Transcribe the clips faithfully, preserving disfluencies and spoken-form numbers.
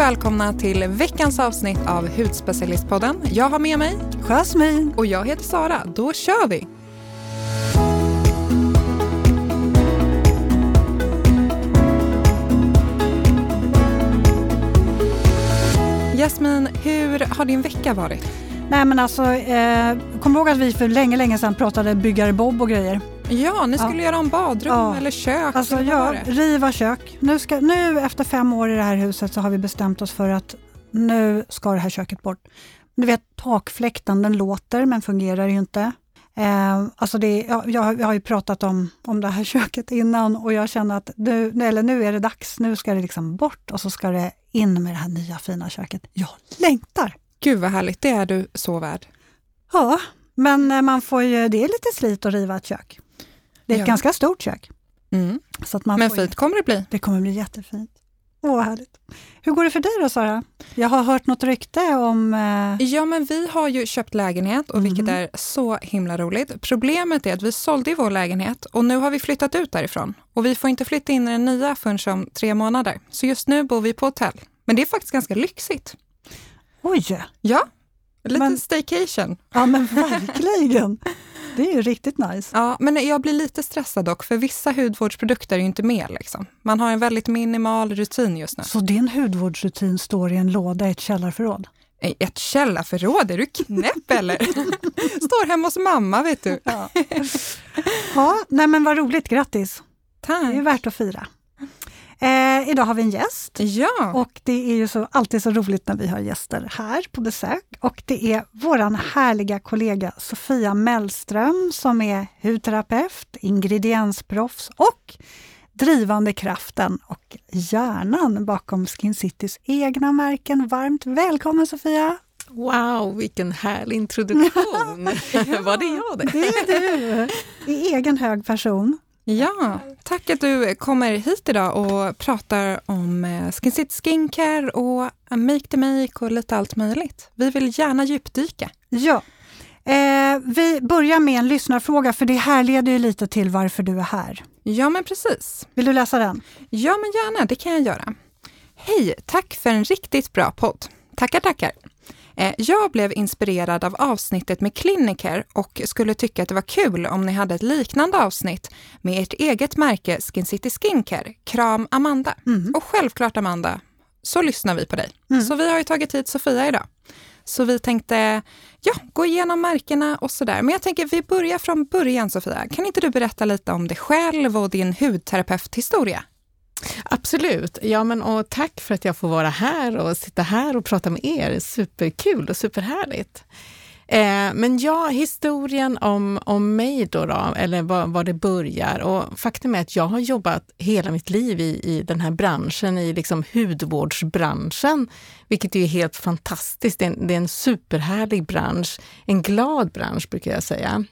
välkomna till veckans avsnitt av Hudspecialistpodden. Jag har med mig Jasmin och jag heter Sara. Då kör vi! Jasmin, hur har din vecka varit? Nej men alltså, eh, kom ihåg att vi för länge, länge sedan pratade byggare Bob och grejer. Ja, ni skulle ja. göra om badrum ja. eller kök. Alltså eller ja, riva kök. Nu, ska, nu efter fem år i det här huset så har vi bestämt oss för att nu ska det här köket bort. Du vet, takfläkten, den låter men fungerar ju inte. Eh, alltså det, ja, jag, jag har ju pratat om, om det här köket innan och jag känner att nu, eller nu är det dags. Nu ska det liksom bort och så ska det in med det här nya fina köket. Jag längtar! Gud vad härligt, det är du så värd. Ja, men man får ju, det är lite slit att riva ett kök. Det är ett ja. ganska stort kök. Mm. Så att man men får, fint kommer det bli. Det kommer bli jättefint. Åh, härligt. Hur går det för dig då, Sara? Jag har hört något rykte om... Eh... Ja, men vi har ju köpt lägenhet och mm. vilket är så himla roligt. Problemet är att vi sålde i vår lägenhet och nu har vi flyttat ut därifrån. Och vi får inte flytta in i den nya förrän om tre månader. Så just nu bor vi på hotell. Men det är faktiskt ganska lyxigt. Oj! Ja, lite men, staycation. Ja, men verkligen. Det är ju riktigt nice. Ja, men jag blir lite stressad dock, för vissa hudvårdsprodukter är ju inte med liksom. Man har en väldigt minimal rutin just nu. Så din hudvårdsrutin står i en låda i ett källarförråd? Ett källarförråd? Är du knäpp eller? Står hemma hos mamma, vet du. Ja, ja nej men vad roligt, grattis. Tack. Det är värt att fira. Eh, idag har vi en gäst. Ja. Och det är ju så, alltid så roligt när vi har gäster här på besök. Och det är våran härliga kollega Sofia Mellström som är hudterapeut, ingrediensproffs och drivande kraften och hjärnan bakom Skin Citys egna märken. Varmt välkommen Sofia! Wow, vilken härlig introduktion! Ja, var det jag det? Det är du, i egen hög person. Ja, tack att du kommer hit idag och pratar om Skin City Skincare och Make the Make och lite allt möjligt. Vi vill gärna djupdyka. Ja, eh, vi börjar med en lyssnarfråga för det här leder ju lite till varför du är här. Ja, men precis. Vill du läsa den? Ja, men gärna, det kan jag göra. Hej, tack för en riktigt bra podd. Tackar, tackar. Jag blev inspirerad av avsnittet med Clinicare och skulle tycka att det var kul om ni hade ett liknande avsnitt med ert eget märke Skin City Skincare. Kram Amanda. Mm. Och självklart Amanda, så lyssnar vi på dig. Mm. Så vi har ju tagit hit Sofia idag. Så vi tänkte ja, gå igenom märkena och sådär. Men jag tänker vi börjar från början Sofia. Kan inte du berätta lite om dig själv och din hudterapeuthistoria? Absolut. Ja, men och tack för att jag får vara här och sitta här och prata med er. Superkul och superhärligt. Eh, men ja, historien om, om mig då, då eller var, var det börjar. Och faktum är att jag har jobbat hela mitt liv i, i den här branschen, i liksom hudvårdsbranschen. Vilket är helt fantastiskt. Det är, en, det är en superhärlig bransch. En glad bransch brukar jag säga.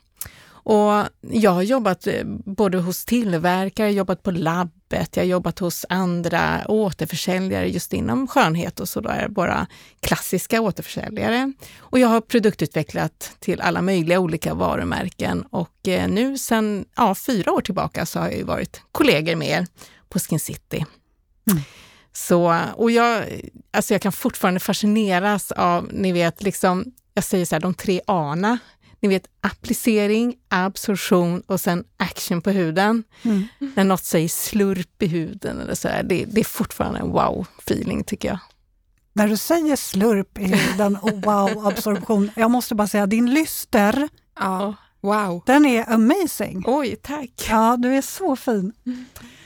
Och jag har jobbat både hos tillverkare, jobbat på labbet, jag har jobbat hos andra återförsäljare just inom skönhet och så där, bara klassiska återförsäljare. Och jag har produktutvecklat till alla möjliga olika varumärken och nu sedan ja, fyra år tillbaka så har jag ju varit kollegor med er på Skin City. Mm. Så, och jag, alltså jag kan fortfarande fascineras av, ni vet, liksom, jag säger så här, de tre A:na. Ni vet, applicering, absorption och sen action på huden. Mm. När något säger slurp i huden eller så här, det, det är fortfarande en wow-feeling tycker jag. När du säger slurp i huden och wow-absorption, jag måste bara säga, din lyster, ja, wow. Den är amazing. Oj, tack. Ja, du är så fin. Mm.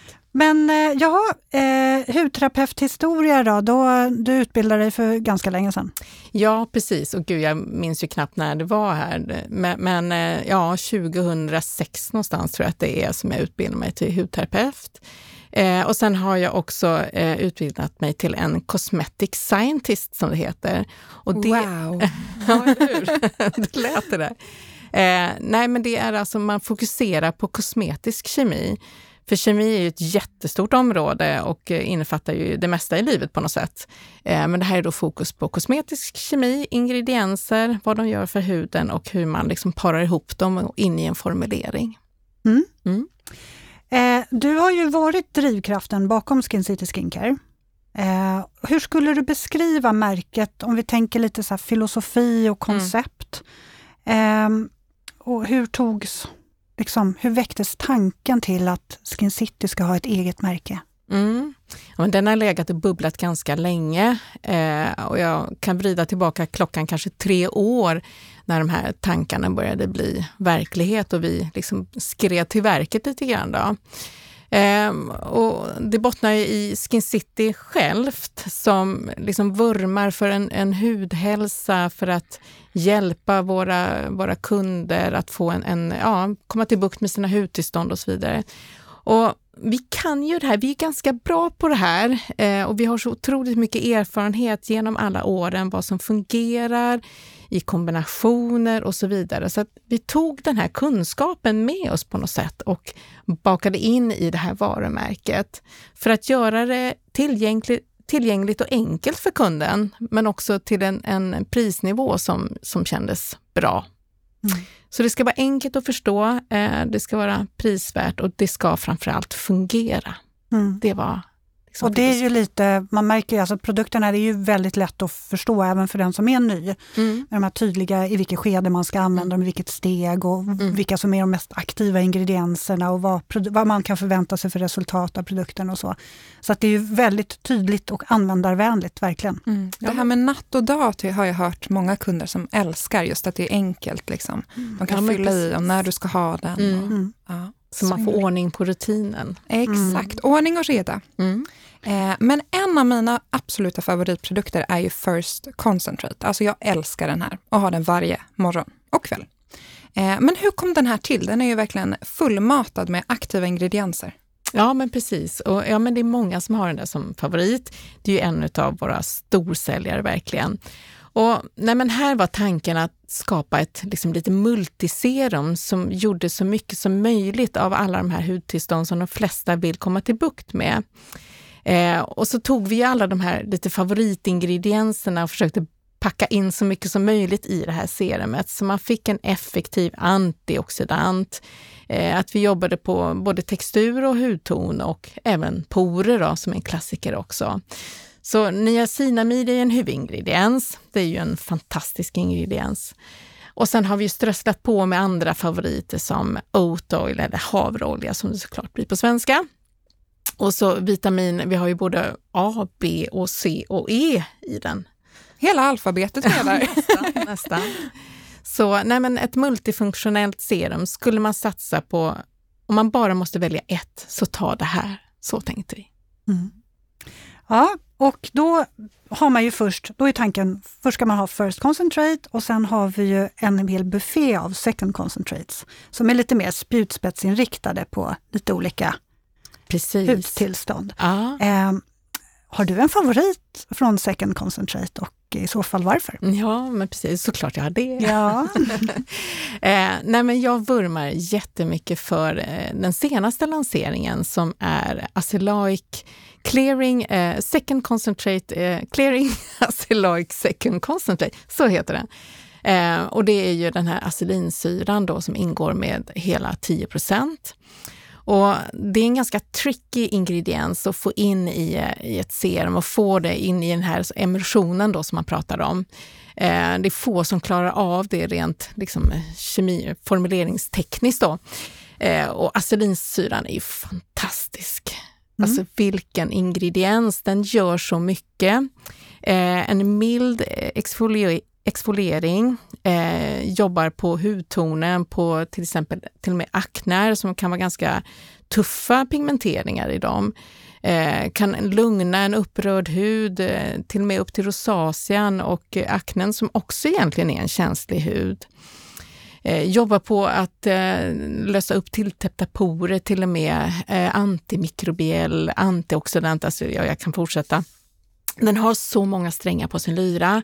Men ja, eh, hudterapeuthistoria då, då, du utbildade dig för ganska länge sedan. Ja, precis. Och gud, jag minns ju knappt när det var här. Men, men ja, tjugohundrasex någonstans tror jag att det är som jag utbildade mig till hudterapeut. Eh, och sen har jag också eh, utbildat mig till en cosmetic scientist som det heter. Och det, wow! Ja, hur? Det lät det där. Eh, nej, men det är alltså, man fokuserar på kosmetisk kemi. För kemi är ju ett jättestort område och innefattar ju det mesta i livet på något sätt. Men det här är då fokus på kosmetisk kemi, ingredienser, vad de gör för huden och hur man liksom parar ihop dem in i en formulering. Mm. Mm. Eh, du har ju varit drivkraften bakom Skin City Skincare. Eh, hur skulle du beskriva märket om vi tänker lite så här filosofi och koncept? Mm. Eh, och hur togs, liksom, hur väcktes tanken till att Skin City ska ha ett eget märke? Mm. Ja, den har legat och bubblat ganska länge eh, och jag kan vrida tillbaka klockan kanske tre år när de här tankarna började bli verklighet och vi liksom skrev till verket lite grann då. Eh, och det bottnar ju i Skin City självt som liksom vurmar för en, en hudhälsa för att hjälpa våra, våra kunder att få en, en, ja, komma till bukt med sina hudtillstånd och så vidare. Och vi kan ju det här, vi är ganska bra på det här eh, och vi har så otroligt mycket erfarenhet genom alla åren vad som fungerar i kombinationer och så vidare. Så att vi tog den här kunskapen med oss på något sätt och bakade in i det här varumärket för att göra det tillgängligt, tillgängligt och enkelt för kunden men också till en, en prisnivå som, som kändes bra. Mm. Så det ska vara enkelt att förstå, eh, det ska vara prisvärt och det ska framförallt fungera. Mm. Det var liksom och det är ju lite, man märker ju alltså produkterna är ju väldigt lätt att förstå även för den som är ny. Mm. Med de här tydliga i vilket skede man ska använda dem, i vilket steg och mm. vilka som är de mest aktiva ingredienserna och vad, vad man kan förvänta sig för resultat av produkten och så. Så att det är ju väldigt tydligt och användarvänligt, verkligen. Mm. Det här med natt och dag har jag hört många kunder som älskar just att det är enkelt. Liksom. De kan ja, fylla i om när du ska ha den. Mm. Och, mm. ja. Så man får ordning på rutinen. Exakt, mm. ordning och reda. Mm. Eh, men en av mina absoluta favoritprodukter är ju First Concentrate. Alltså jag älskar den här och har den varje morgon och kväll. Eh, men hur kom den här till? Den är ju verkligen fullmatad med aktiva ingredienser. Ja, men precis. Och ja, men det är många som har den där som favorit. Det är ju en av våra storsäljare verkligen. Och nej, men här var tanken att skapa ett liksom, lite multiserum som gjorde så mycket som möjligt av alla de här hudtillstånd som de flesta vill komma till bukt med. Eh, och så tog vi alla de här lite favoritingredienserna och försökte packa in så mycket som möjligt i det här serumet. Så man fick en effektiv antioxidant. Eh, att vi jobbade på både textur och hudton och även porer då, som en klassiker också. Så niacinamid är en huvudingrediens. Det är ju en fantastisk ingrediens. Och sen har vi strösslat på med andra favoriter som oat oil eller havreolja som det såklart blir på svenska. Och så vitamin, vi har ju både A, B och C och E i den. Hela alfabetet med där. nästan, nästan. Så nej, men ett multifunktionellt serum skulle man satsa på, om man bara måste välja ett, så ta det här. Så tänkte vi. Mm. Ja, och då har man ju först, då är tanken, först ska man ha First Concentrate och sen har vi ju en hel buffé av Second Concentrates som är lite mer spjutspetsinriktade på lite olika Precis. hudtillstånd. Ja. Eh, har du en favorit från Second Concentrate och i så fall varför? Ja, men precis, såklart jag har det. Ja. eh, nej, men jag vurmar jättemycket för eh, den senaste lanseringen som är Acyloic Clearing eh, Second Concentrate, eh, Clearing Acyloic Second Concentrate, så heter den. Eh, och det är ju den här acelinsyran då som ingår med hela tio procent. Och det är en ganska tricky ingrediens att få in i, i ett serum och få det in i den här emulsionen då som man pratar om. Eh, det är få som klarar av det rent liksom, kemi, formuleringstekniskt då. Eh, och acelinsyran är ju fantastisk. Mm. Alltså vilken ingrediens, den gör så mycket. Eh, en mild exfoliering exfoliering, eh, jobbar på hudtonen, på till exempel till och med akner som kan vara ganska tuffa pigmenteringar i dem. Eh, kan lugna en upprörd hud, eh, till och med upp till rosacean och eh, aknen som också egentligen är en känslig hud. Eh, jobbar på att eh, lösa upp tilltäppta porer, till och med eh, antimikrobiell, antioxidant, alltså ja, jag kan fortsätta. Den har så många strängar på sin lyra.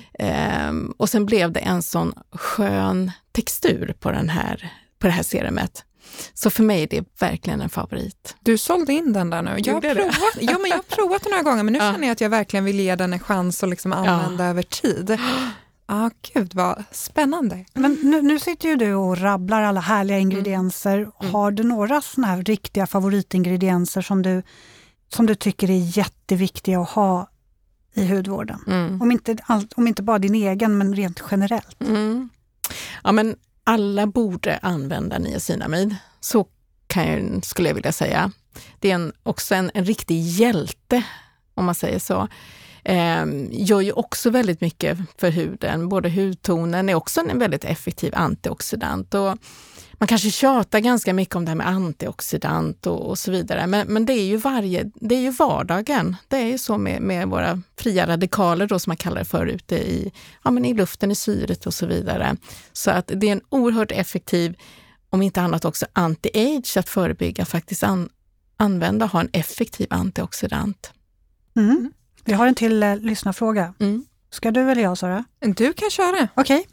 Um, och sen blev det en sån skön textur på, den här, på det här serumet. Så för mig är det verkligen en favorit. Du sålde in den där nu. Jag har provat, ja, men jag har provat den några gånger, men nu ja. känner jag att jag verkligen vill ge den en chans att liksom använda ja. över tid. Ja, ah, gud vad spännande. Men nu, nu sitter ju du och rabblar alla härliga ingredienser. Mm. Har du några såna här riktiga favoritingredienser som du som du tycker är jätteviktiga att ha i hudvården? Mm. Om, inte, om inte bara din egen, men rent generellt. Mm. Ja, men alla borde använda niacinamid. Så kan jag, skulle jag vilja säga. Det är en, också en, en riktig hjälte, om man säger så. Eh, gör ju också väldigt mycket för huden. Både hudtonen är också en väldigt effektiv antioxidant. Och man kanske tjatar ganska mycket om det här med antioxidant och, och så vidare. Men, men det är ju varje, det är ju vardagen. Det är ju så med, med våra fria radikaler då, som man kallar det för, ute i, ja, men i luften, i syret och så vidare. Så att det är en oerhört effektiv, om inte annat också anti-age, att förebygga, faktiskt an, använda, ha en effektiv antioxidant. Mm. Vi har en till eh, lyssnarfråga. Mm. Ska du eller jag, Sara? Du kan köra. Okej.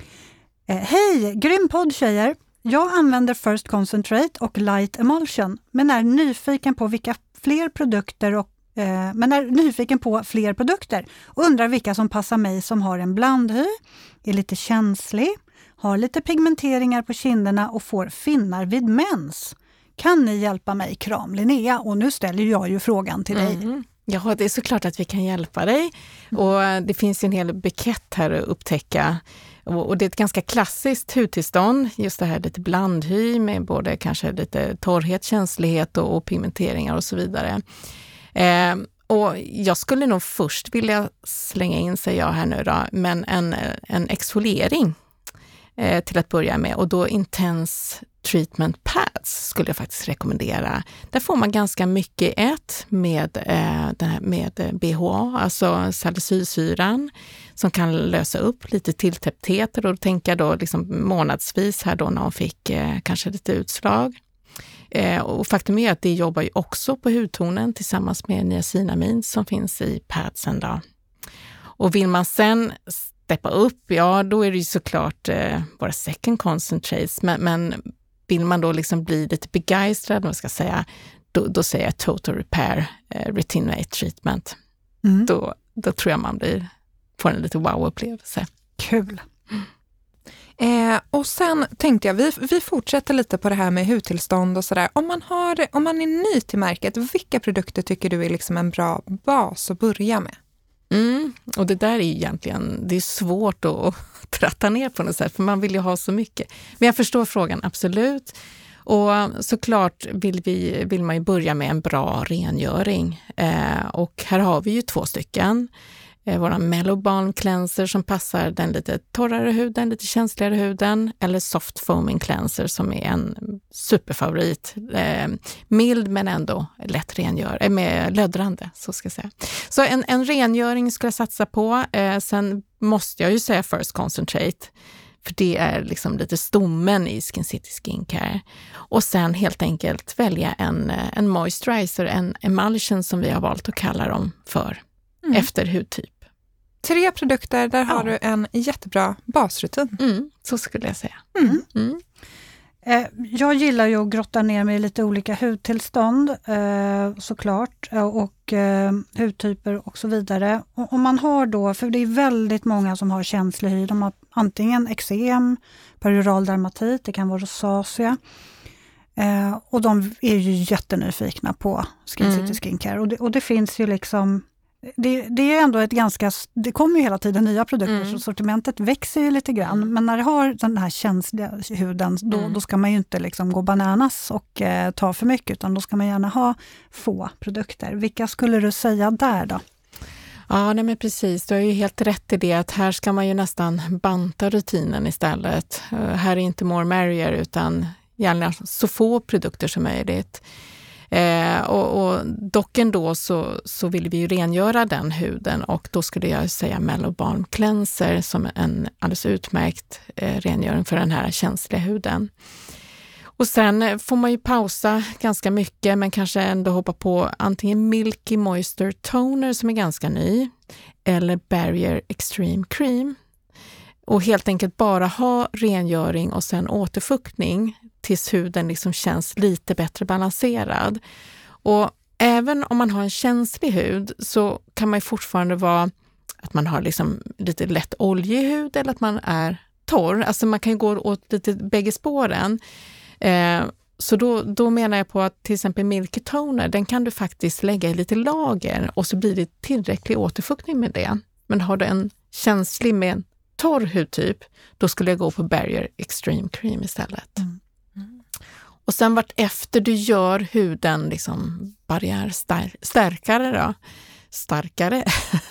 Okay. Eh, Hej, grym podd tjejer. Jag använder First Concentrate och Light Emulsion, men är nyfiken på vilka fler produkter och eh, men är nyfiken på fler produkter och undrar vilka som passar mig som har en blandhy, är lite känslig, har lite pigmenteringar på kinderna och får finnar vid mens. Kan ni hjälpa mig? Kram, Linnea. Och nu ställer jag ju frågan till dig. Mm. Ja, det är såklart att vi kan hjälpa dig. Och det finns ju en hel bukett här att upptäcka. Och det är ett ganska klassiskt hudtillstånd, just det här lite blandhy med både kanske lite torrhet, känslighet och, och pigmenteringar och så vidare. Eh, och jag skulle nog först vilja slänga in, säger jag här nu då, men en, en exfoliering eh, till att börja med. Och då Intense Treatment Pads skulle jag faktiskt rekommendera. Där får man ganska mycket ett med, eh, den här, med B H A, alltså salicylsyran, som kan lösa upp lite tilltäpptheter, och då tänker jag då liksom månadsvis här då när hon fick eh, kanske lite utslag. Eh, och faktum är att det jobbar ju också på hudtonen tillsammans med niacinamid som finns i padsen då. Och vill man sen steppa upp, ja då är det ju såklart eh, våra second concentrates, men, men vill man då liksom bli lite begeistrad, vad ska jag säga, då, då säger jag Total Repair eh, Retinolate Treatment. Mm. Då, då tror jag man blir, får en lite wow-upplevelse. Kul! Mm. Eh, och sen tänkte jag, vi, vi fortsätter lite på det här med hudtillstånd och sådär. Om man, har, om man är ny till märket, vilka produkter tycker du är liksom en bra bas att börja med? Mm, och det där är ju egentligen, det är svårt att tratta ner på något sätt, för man vill ju ha så mycket. Men jag förstår frågan, absolut. Och såklart vill, vi, vill man ju börja med en bra rengöring. Eh, och här har vi ju två stycken. Eh, våra Mellow Balm Cleanser som passar den lite torrare huden, lite känsligare huden. Eller Soft Foaming Cleanser som är en superfavorit. Eh, mild men ändå lätt rengör, eh, med löddrande, så ska jag säga. Så en, en rengöring ska jag satsa på. Eh, sen måste jag ju säga First Concentrate. För det är liksom lite stommen i Skin City Skincare. Och sen helt enkelt välja en, en moisturizer, en emulsion som vi har valt att kalla dem för. Mm. Efter hudtyp. Tre produkter, där har ja. du en jättebra basrutin. Mm, så skulle jag säga. Mm. Mm. Eh, jag gillar ju att grotta ner mig i lite olika hudtillstånd eh, såklart. Och eh, hudtyper och så vidare. Och, om man har då, för det är väldigt många som har känslig hy. De har antingen eksem, perioral dermatit, det kan vara rosacea. Eh, och de är ju jättenyfikna på Skin City mm. Skincare. Och det, och det finns ju liksom... Det, det är ändå ett ganska, det kommer ju hela tiden nya produkter mm. så sortimentet växer ju lite grann, mm. men när det har den här känsliga huden då, mm. då ska man ju inte liksom gå bananas och eh, ta för mycket, utan då ska man gärna ha få produkter. Vilka skulle du säga där då? Ja, nej men precis. Du har ju helt rätt i det att här ska man ju nästan banta rutinen istället. Uh, här är inte more merrier utan gärna så få produkter som möjligt. Eh, och, och dock ändå så, så vill vi ju rengöra den huden, och då skulle jag säga Mellow Balm Cleanser som en alldeles utmärkt eh, rengöring för den här känsliga huden. Och sen får man ju pausa ganska mycket, men kanske ändå hoppa på antingen Milky Moisture Toner som är ganska ny, eller Barrier Extreme Cream. Och helt enkelt bara ha rengöring och sen återfuktning tills huden liksom känns lite bättre balanserad. Och även om man har en känslig hud så kan man ju fortfarande vara att man har liksom lite lätt oljig hud eller att man är torr. Alltså man kan ju gå åt lite bägge spåren. Eh, så då, då menar jag på att till exempel Milky Toner, den kan du faktiskt lägga i lite lager och så blir det tillräcklig återfuktning med det. Men har du en känslig med en torr hudtyp, då skulle jag gå på Barrier Extreme Cream istället. Mm. Mm. Och sen vart efter du gör huden liksom barriärstärkare då, starkare,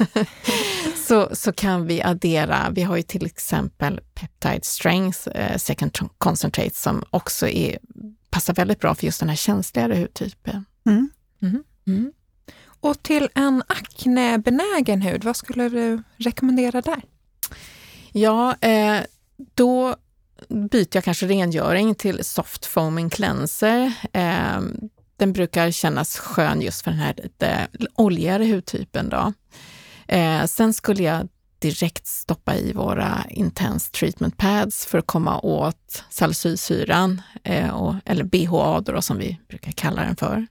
så, så kan vi addera, vi har ju till exempel Peptide Strength eh, Second Concentrate som också är, passar väldigt bra för just den här känsligare hudtypen. Mm. Mm. Mm. Och till en aknebenägen hud, vad skulle du rekommendera där? Ja, eh, då byter jag kanske rengöring till Soft Foaming Cleanser. Eh, den brukar kännas skön just för den här lite oljigare hudtypen då. Eh, sen skulle jag direkt stoppa i våra Intense Treatment Pads för att komma åt salicylsyran, eh, och, eller B H A då, som vi brukar kalla den för.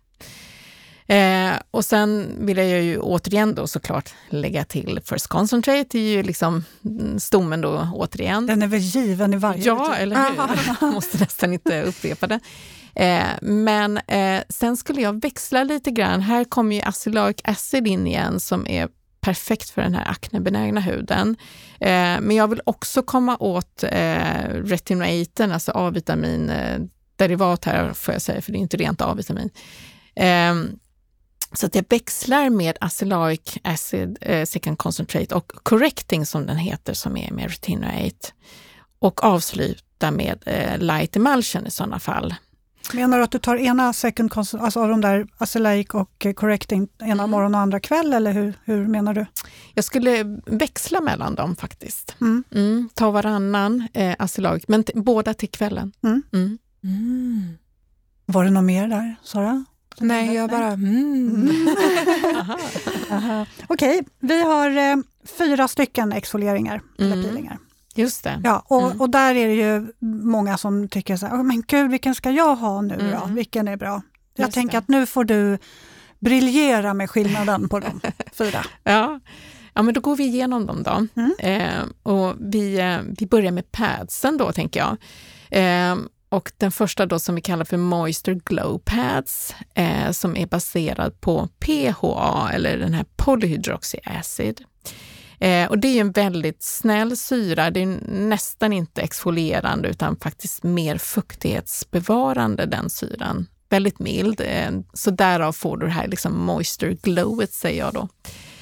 Eh, och sen vill jag ju återigen då såklart lägga till First Concentrate, det är ju liksom stommen då återigen. Den är väl given i varje. Ja, eller hur? Jag måste nästan inte upprepa det. Eh, men eh, sen skulle jag växla lite grann. Här kommer ju Azelaic Acid in igen som är perfekt för den här aknebenägna huden. Eh, men jag vill också komma åt eh, retinoaten, alltså A-vitamin eh, derivat här får jag säga, för det är inte rent A-vitamin. Eh, så att jag växlar med Azelaic Acid eh, Second Concentrate och Correcting som den heter, som är med retinoate. Och avsluta med eh, Light Emulsion i sådana fall. Menar du att du tar ena second concentration, alltså av de där Azelaic och Correcting ena mm. morgon och andra kväll, eller hur, hur menar du? Jag skulle växla mellan dem faktiskt. Mm. Mm, ta varannan eh, Azelaic, men t- båda till kvällen. Mm. Mm. Mm. Var det något mer där, Sara? Nej, jag bara... Mm. Aha. Aha. Okej, vi har eh, fyra stycken exfolieringar eller mm. peelingar. Just det. Ja, och, mm. och där är det ju många som tycker så här, oh, men gud, vilken ska jag ha nu mm. då? Vilken är bra? Jag Just tänker det. att nu får du briljera med skillnaden på de fyra. Ja. Ja, men då går vi igenom dem då. Mm. Eh, och vi, eh, vi börjar med padsen då, tänker jag. Eh, och den första då som vi kallar för Moisture Glow Pads, eh, som är baserad på P H A eller den här polyhydroxy acid. Eh, och det är en väldigt snäll syra, det är nästan inte exfolierande utan faktiskt mer fuktighetsbevarande, den syran. Väldigt mild, eh, så därav får du det här liksom moisture glowet, säger jag då.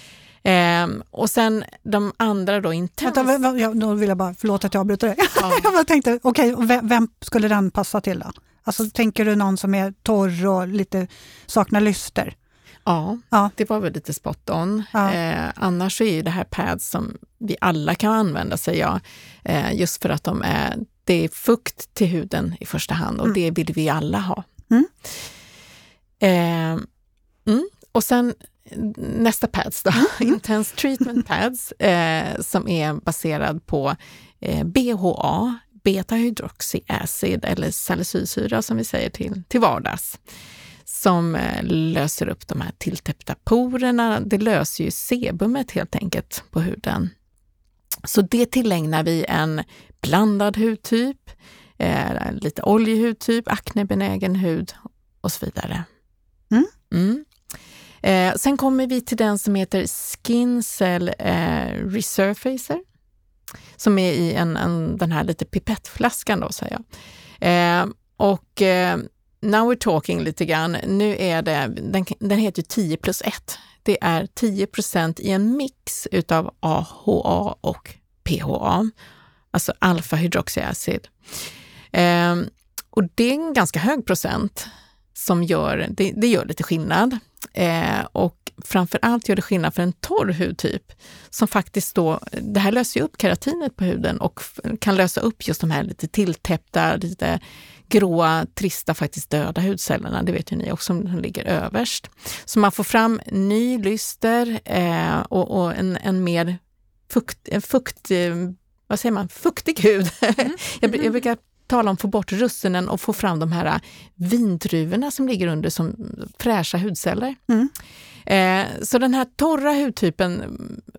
Eh, och sen de andra då intense... Vänta, vä- vä- då vill jag bara, förlåt att jag avbryter dig. Ja. jag bara tänkte, okej, okay, vem, vem skulle den passa till då? Alltså tänker du någon som är torr och lite saknar lyster? Ja, ja, det var väl lite spot on. Ja. Eh, annars så är ju det här pads som vi alla kan använda sig av. Eh, just för att de är, det är fukt till huden i första hand och mm. det vill vi alla ha. Mm. Eh, mm. Och sen nästa pads då, mm. Intense Treatment Pads, eh, som är baserad på eh, B H A, beta-hydroxy acid eller salicylsyra som vi säger till, till vardags. Som eh, löser upp de här tilltäppta porerna. Det löser ju sebumet helt enkelt på huden. Så det tillägnar vi en blandad hudtyp, eh, lite oljig hudtyp, aknebenägen hud och så vidare. Mm. Mm. Eh, sen kommer vi till den som heter Skin Cell eh, Resurfacer. Som är i en, en, den här lite pipettflaskan då, säger jag. Eh, och... Eh, Now we're talking lite grann. Nu är det, den, den heter ju tio plus ett. Det är tio procent i en mix utav A H A och P H A. Alltså alfa-hydroxyacid. Eh, och det är en ganska hög procent som gör, det, det gör lite skillnad. Eh, och framförallt gör det skillnad för en torr hudtyp. Som faktiskt då, det här löser ju upp keratinet på huden och kan lösa upp just de här lite tilltäppta, lite gråa, trista, faktiskt döda hudcellerna. Det vet ju ni också, som ligger överst. Så man får fram ny lyster eh, och, och en, en mer fukt, fukt, vad säger man, fuktig hud. Mm. jag, jag brukar tala om att få bort russinen och få fram de här vindruvorna som ligger under som fräscha hudceller. Mm. Eh, så den här torra hudtypen,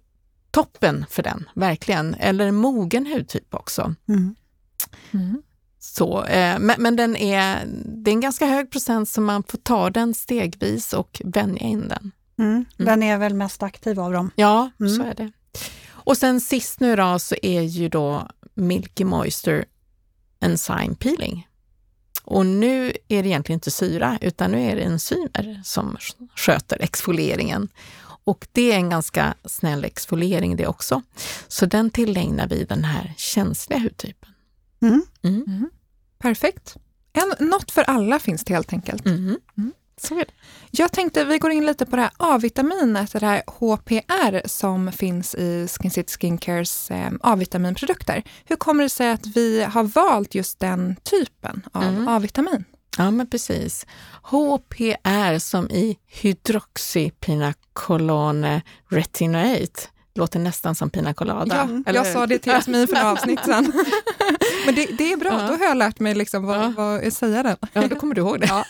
toppen för den, verkligen. Eller mogen hudtyp också. Mm. Mm. Så, eh, men, men den är, det är en ganska hög procent så man får ta den stegvis och vänja in den. Mm. Mm. Den är väl mest aktiv av dem? Ja, Mm. så är det. Och sen sist nu då så är ju då Milky Moisture Enzyme Peeling. Och nu är det egentligen inte syra utan nu är det enzymer som sköter exfolieringen. Och det är en ganska snäll exfoliering det också. Så den tillägnar vi den här känsliga hudtypen. Mm. Mm. Mm. Perfekt. En, något för alla finns det helt enkelt. Mm. Mm. Så är det. Jag tänkte vi går in lite på det här A-vitaminet, det här H P R som finns i Skin City Skincares eh, A-vitaminprodukter. Hur kommer det sig att vi har valt just den typen av Mm. A-vitamin? Ja, men precis. H P R som i hydroxypinacolone retinoate. Låter nästan som pina colada. Ja, eller jag hur? sa det till Jasmin för några avsnitt sedan. Men det, det är bra, Ja. då har jag lärt mig liksom vad, Ja. vad jag säger den. Ja, då kommer du ihåg det. Ja.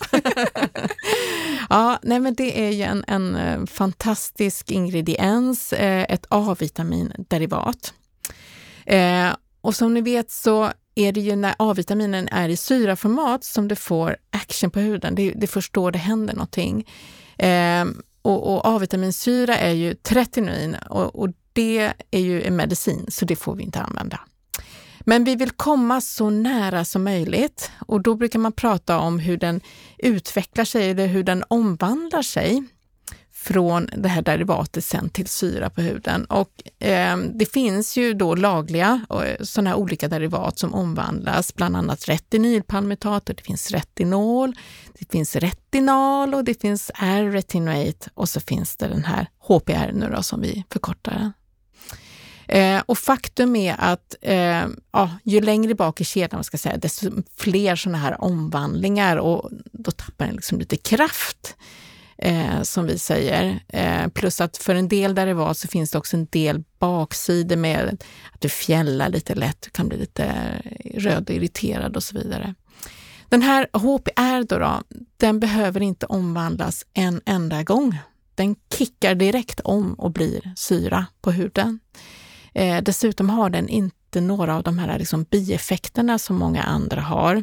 Ja, nej men det är ju en, en eh, fantastisk ingrediens, eh, ett A-vitaminderivat. Eh, och som ni vet så är det ju när A-vitaminen är i syraformat som det får action på huden. Det, det först då det händer någonting. Eh, och, och A-vitaminsyra är ju tretinoin och, och det är ju en medicin så det får vi inte använda. Men vi vill komma så nära som möjligt och då brukar man prata om hur den utvecklar sig eller hur den omvandlar sig från det här derivatet sen till syra på huden. Och eh, det finns ju då lagliga sådana här olika derivat som omvandlas, bland annat retinylpalmitat och det finns retinol, det finns retinal och det finns R-retinoate och så finns det den här H P R nu då som vi förkortar den. Eh, och faktum är att eh, ja, ju längre bak i kedjan man ska säga, desto fler sådana här omvandlingar och då tappar den liksom lite kraft eh, som vi säger. Eh, plus att för en del derivat så finns det också en del baksidor med att du fjällar lite lätt, du kan bli lite röd och irriterad och så vidare. Den här H P R då, då den behöver inte omvandlas en enda gång. Den kickar direkt om och blir syra på huden. Eh, dessutom har den inte några av de här liksom bieffekterna som många andra har.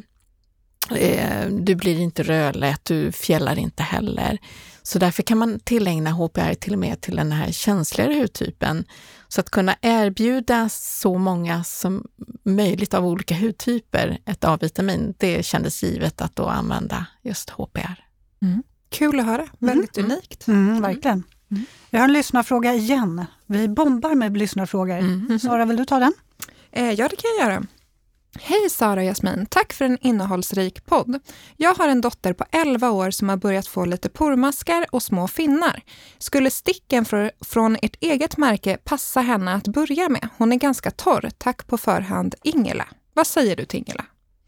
Eh, du blir inte rödlätt, du fjällar inte heller. Så därför kan man tillägna H P R till och med till den här känsligare hudtypen. Så att kunna erbjuda så många som möjligt av olika hudtyper ett A-vitamin, det kändes givet att då använda just H P R. Mm. Kul att höra, väldigt Mm. unikt. Mm, verkligen. Mm. Jag har en lyssnarfråga igen. Vi bombar med lyssnarfrågor. Mm. Sara, vill du ta den? Eh, ja, det kan jag göra. Hej Sara och Jasmin, tack för en innehållsrik podd. Jag har en dotter på elva år som har börjat få lite pormaskar och små finnar. Skulle sticken för, från ert eget märke passa henne att börja med? Hon är ganska torr. Tack på förhand, Ingela. Vad säger du till Ingela?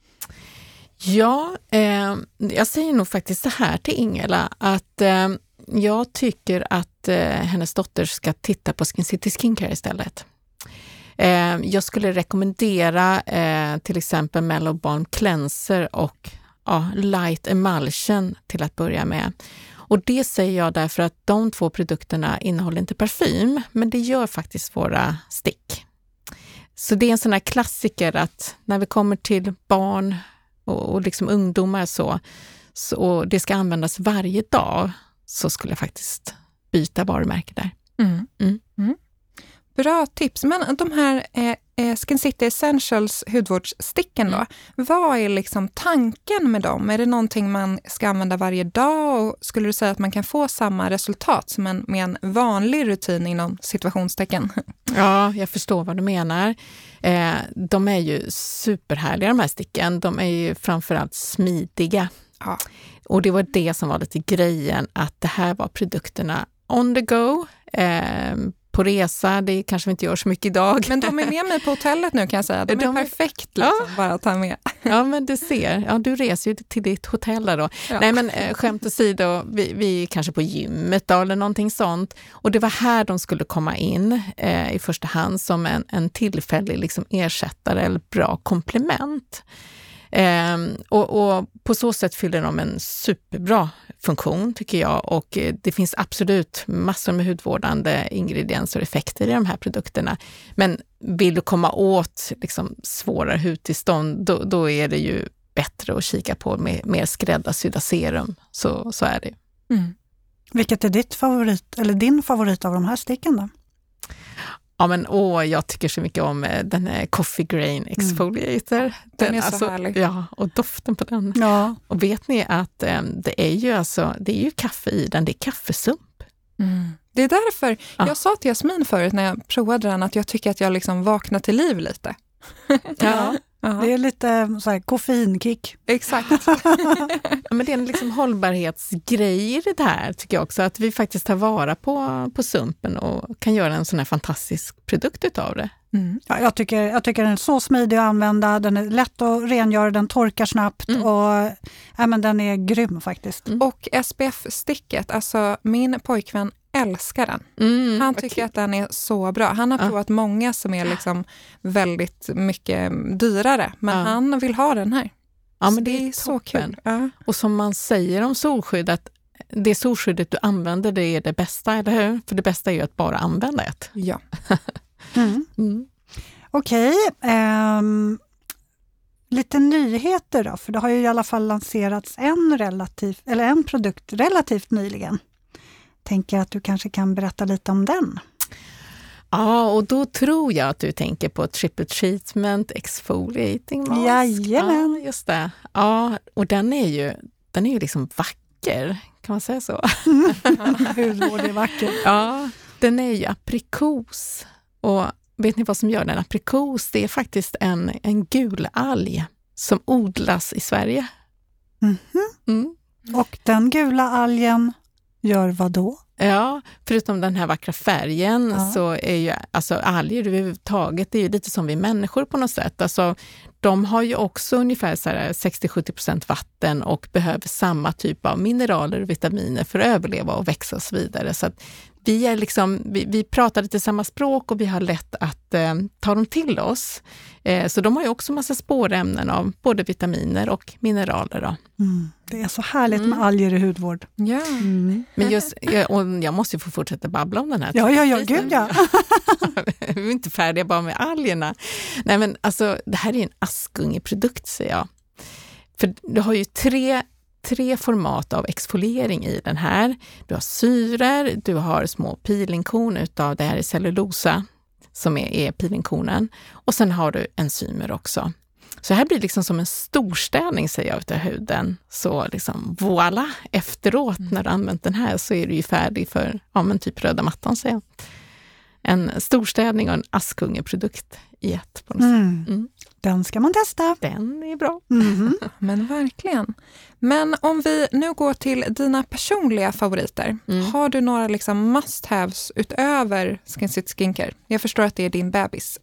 Ja, eh, jag säger nog faktiskt så här till Ingela att eh, jag tycker att eh, hennes dotter ska titta på Skin City Skincare istället. Eh, jag skulle rekommendera eh, till exempel Mellow Balm Cleanser och ja, Light Emulsion till att börja med. Och det säger jag därför att de två produkterna innehåller inte parfym, men det gör faktiskt våra stick. Så det är en sån här klassiker att när vi kommer till barn och, och liksom ungdomar så, så och det ska användas varje dag, så skulle jag faktiskt byta varumärke där. Mm. Mm. Mm. Bra tips. Men de här eh, Skin City Essentials hudvårdssticken då, Mm. vad är liksom tanken med dem? Är det någonting man ska använda varje dag och skulle du säga att man kan få samma resultat som en, med en vanlig rutin inom situationstecken? Ja, jag förstår vad du menar. Eh, de är ju superhärliga de här sticken. De är ju framförallt smidiga. Ja. Och det var det som var lite grejen, att det här var produkterna on the go, eh, på resa, det kanske vi inte gör så mycket idag. Men de är med mig på hotellet nu kan jag säga. De är De är- perfekt liksom, Ja. bara att ta med. Ja, men du ser. Ja, du reser ju till ditt hotell där då. Ja. Nej, men eh, skämt åsido, vi, vi kanske på gymmet då, eller någonting sånt. Och det var här de skulle komma in eh, i första hand som en, en tillfällig liksom, ersättare eller bra komplement. Eh, och, och på så sätt fyller de en superbra funktion tycker jag, och det finns absolut massor med hudvårdande ingredienser och effekter i de här produkterna. Men vill du komma åt liksom svårare hudtillstånd, då, då är det ju bättre att kika på med mer skräddarsydda serum. Så, så är det. Mm. Vilket är ditt favorit, eller din favorit av de här sticken då? Ja, men åh, jag tycker så mycket om den här Coffee Grain Exfoliator. Mm. Den, den är alltså, så härlig. Ja, och doften på den. Ja. Och vet ni att um, det är ju alltså, det är ju kaffe i den, det är kaffesump. Mm. Det är därför, ja. jag sa till Jasmin förut när jag provade den att jag tycker att jag liksom vaknar till liv lite. Ja. Uh-huh. Det är lite så här koffeinkick. Exakt. Ja, men det är en liksom hållbarhetsgrej i det här tycker jag också. Att vi faktiskt tar vara på, på sumpen och kan göra en sån här fantastisk produkt utav det. Mm. Ja, jag, tycker, jag tycker den är så smidig att använda. Den är lätt att rengöra, den torkar snabbt mm. och ja, men den är grym faktiskt. Mm. Och S P F-sticket, alltså min pojkvän älskar den. Mm, han tycker okay. att den är så bra. Han har ja. provat många som är liksom väldigt mycket dyrare. Men ja. han vill ha den här. Ja, så men det är, det är så kul. Ja. Och som man säger om solskydd, att det solskyddet du använder, det är det bästa, eller hur? För det bästa är ju att bara använda ett. Ja. mm. Mm. Okej. Okay, um, lite nyheter då, för det har ju i alla fall lanserats en, relativ, eller en produkt relativt nyligen. Tänker att du kanske kan berätta lite om den. Ja, och då tror jag att du tänker på Triple Treatment Exfoliating Mask. Jajamän. Ja, just det. Ja, och den är ju, den är ju liksom vacker, kan man säga så? Hudvård är vacker. Ja, den är ju aprikos. Och vet ni vad som gör den? Aprikos, det är faktiskt en, en gul alg som odlas i Sverige. Mm-hmm. Mm. Och den gula algen gör vad då? Ja, förutom den här vackra färgen ja. så är ju alltså alger överhuvudtaget, det är ju lite som vi människor på något sätt. Alltså, de har ju också ungefär så här sextio till sjuttio procent vatten och behöver samma typ av mineraler och vitaminer för att överleva och växa och så vidare. Så att vi, är liksom, vi, vi pratar lite samma språk och vi har lätt att eh, ta dem till oss. Eh, så de har ju också massa spårämnen av både vitaminer och mineraler. Då. Mm. Det är så härligt mm. med alger i hudvård. Ja. Mm. Men just, jag, och jag måste ju få fortsätta babbla om den här. Ja, ja, ja, gud ja. Vi är inte färdiga bara med algerna. Nej, men alltså, det här är en askungeprodukt, säger jag. För du har ju tre, tre format av exfoliering i den här. Du har syror, du har små peelingkorn utav det här är cellulosa som är, är peelingkornen. Och sen har du enzymer också. Så här blir det liksom som en storstädning, säger jag, utav huden. Så liksom voilà, efteråt mm. när du använt den här så är du ju färdig för ja, men typ röda mattan, säger jag. En storstädning och en askungeprodukt i ett. På något mm. sätt. Mm. Den ska man testa. Den är bra. Mm. Men verkligen. Men om vi nu går till dina personliga favoriter. Mm. Har du några liksom must-haves utöver Skinsit Skincare? Jag förstår att det är din bebis.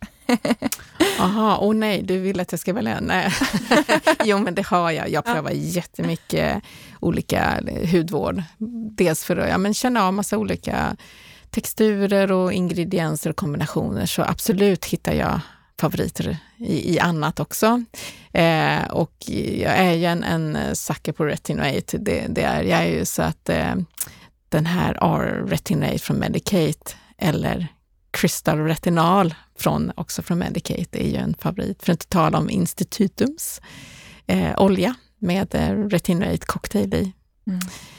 Jaha, åh nej, du vill att jag ska välja? Nej. Jo, men det har jag. Jag prövar ja. jättemycket olika hudvård. Dels för att ja, men känna av massa olika texturer och ingredienser och kombinationer. Så absolut hittar jag favoriter i, i annat också. Eh, och jag är ju en, en sucker på retinate. Det, det är jag är ju så att eh, den här R-retinate från Medicate eller Crystal Retinal från, också från Medicate är ju en favorit. För att inte tala om Institutums eh, olja med eh, retinate cocktail i. Mm.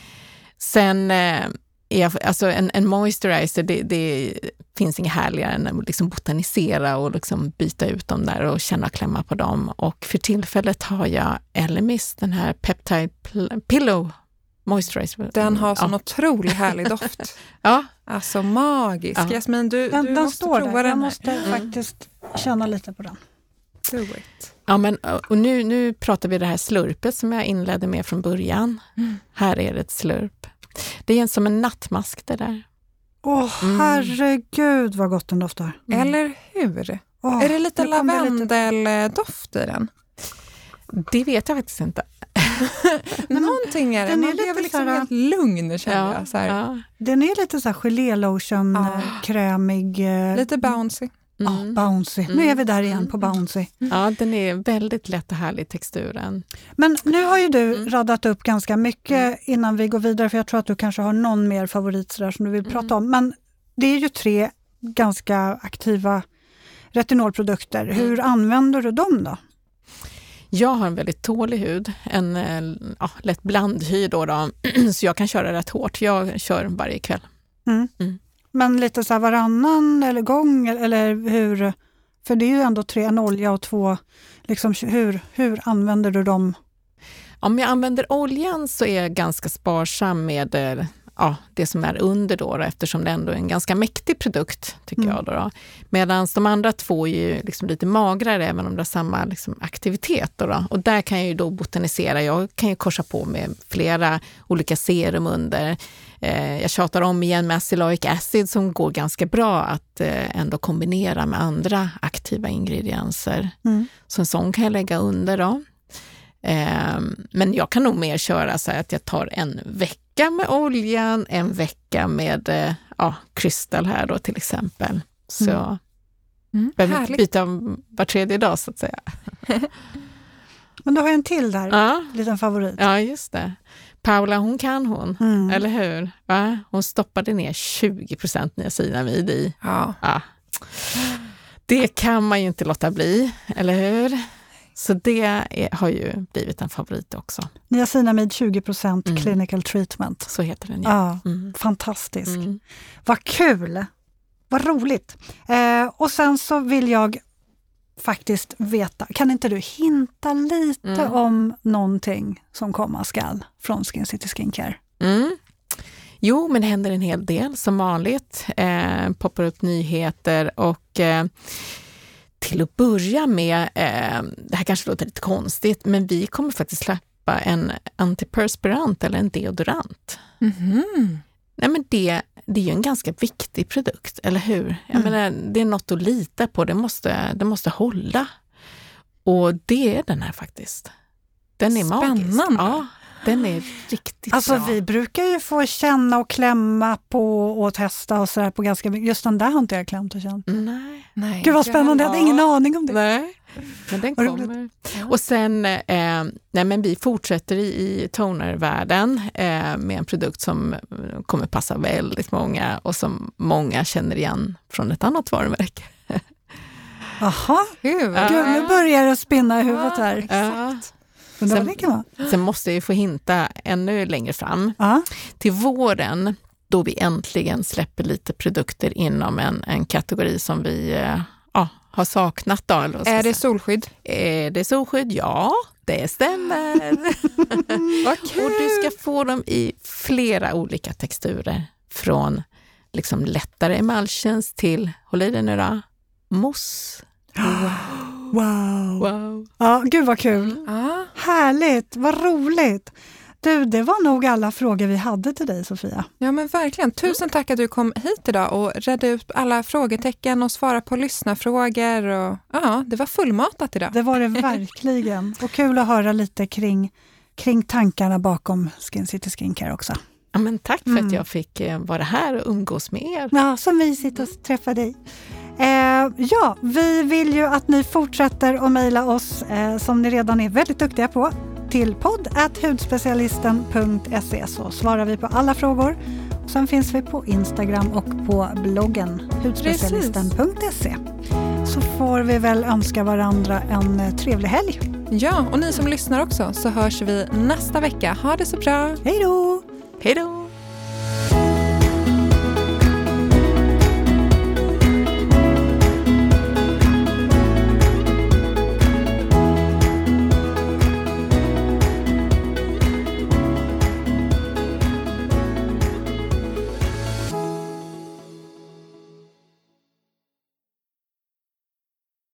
Sen eh, är, alltså en, en moisturizer, det, det finns inget härligare än att liksom botanisera och liksom byta ut dem där och känna och klämma på dem. Och för tillfället har jag Elemis, den här Peptide Pillow Moisturizer. Den har sån ja. otroligt härlig doft. Ja. Alltså magisk. Ja. Jasmin, du, den, du den måste står prova där. den. Jag måste mm. faktiskt känna lite på den. Do it. Ja, men och nu, nu pratar vi det här slurpet som jag inledde med från början. Mm. Här är det ett slurp. Det är som en nattmask det där. Åh, oh, mm. herregud vad gott den doftar. Mm. Eller hur? Oh, är det lite lavendeldoft lite... i den? Det vet jag faktiskt inte. Någonting är det. Den Man är lite blev liksom såhär, helt lugn, känner ja, jag. Så här. Ja. Den är lite så här gelélosjon, ah. krämig. Lite bouncy. Ja, Mm. oh, bouncy. Mm. Nu är vi där igen på bouncy. Ja, den är väldigt lätt och härlig texturen. Men nu har ju du Mm. radat upp ganska mycket mm. innan vi går vidare, för jag tror att du kanske har någon mer favorit så där som du vill mm. prata om. Men det är ju tre ganska aktiva retinolprodukter. Mm. Hur använder du dem då? Jag har en väldigt tålig hud, en ja, lätt blandhy då, då så jag kan köra rätt hårt. Jag kör varje kväll. Mm. Mm. Men lite så här varannan eller gång eller hur? För det är ju ändå tre, en olja och två, liksom, hur, hur använder du dem? Om jag använder oljan så är jag ganska sparsam med ja, det som är under då, eftersom det ändå är en ganska mäktig produkt tycker mm. jag. Då, då. Medan de andra två är ju liksom lite magrare även om det har samma liksom, aktivitet. Då, då. Och där kan jag ju då botanisera. Jag kan ju korsa på med flera olika serum under. Eh, jag tjatar om igen med acyloic acid som går ganska bra att eh, ändå kombinera med andra aktiva ingredienser. Mm. Så en sån kan jag lägga under då. Eh, men jag kan nog mer köra så här att jag tar en vecka med oljan, en vecka med eh, ja, Crystal här då till exempel. Så mm. Mm, behöver inte byta var tredje dag så att säga. Men du har en till där, ja. Liten favorit. Ja, just det. Paula, hon kan hon, mm. eller hur? Va? Hon stoppade ner tjugo procent niacinamid i. Ja. Ja. Det kan man ju inte låta bli, eller hur? Så det är, har ju blivit en favorit också. Niacinamid tjugo procent mm. clinical treatment. Så heter den, ja. ja mm. Fantastisk. Mm. Vad kul! Vad roligt. Eh, och sen så vill jag faktiskt veta, kan inte du hinta lite mm. om någonting som komma skall från Skin City Skincare? Mm. Jo, men det händer en hel del som vanligt. Eh, poppar upp nyheter och eh, till att börja med, eh, det här kanske låter lite konstigt, men vi kommer faktiskt släppa en antiperspirant eller en deodorant. Mm-hmm. Nej, men det, det är ju en ganska viktig produkt, eller hur? Jag mm. menar, det är något att lita på, det måste, det måste hålla. Och det är den här faktiskt. Den är magisk. Spännande. Ja, den är riktigt alltså, bra. Vi brukar ju få känna och klämma på och testa och sådär på ganska mycket. Just den där har inte jag klämt och känt. Nej. Nej. Gud vad spännande, jag hade ingen aning om det. Nej, men den kommer. Ja. Och sen, eh, nej men vi fortsätter i, i tonervärlden eh, med en produkt som kommer passa väldigt många och som många känner igen från ett annat varumärke. Jaha, Gud, ja. Gud, nu börjar det spinna i huvudet här. Ja. Sen, det kan vara. sen måste jag få hinta ännu längre fram. Ja. Till våren, då vi äntligen släpper lite produkter inom en, en kategori som vi eh, ja, har saknat. Då, eller vad ska Är jag det säga. solskydd? Är det solskydd? Ja, det stämmer. Vad kul! Och du ska få dem i flera olika texturer. Från liksom lättare emulsions till, håll i det nu då, mousse. Wow. Wow. Ja, gud vad kul. Ja. Härligt, vad roligt. Du, det var nog alla frågor vi hade till dig, Sofia. Ja, men verkligen. Tusen tack att du kom hit idag och redde ut alla frågetecken och svara på lyssnarfrågor. Och, ja, det var fullmatat idag. Det var det verkligen. Och kul att höra lite kring, kring tankarna bakom Skin City Skincare också. Ja, men tack för Mm. att jag fick vara här och umgås med er. Ja, så mysigt att träffa dig. Eh, ja, vi vill ju att ni fortsätter att mejla oss eh, som ni redan är väldigt duktiga på till podd at hudspecialisten punkt se, så svarar vi på alla frågor. Sen finns vi på Instagram och på bloggen hudspecialisten punkt se. Så får vi väl önska varandra en trevlig helg. Ja, och ni som lyssnar också, så hörs vi nästa vecka. Ha det så bra! Hej då! Hej då!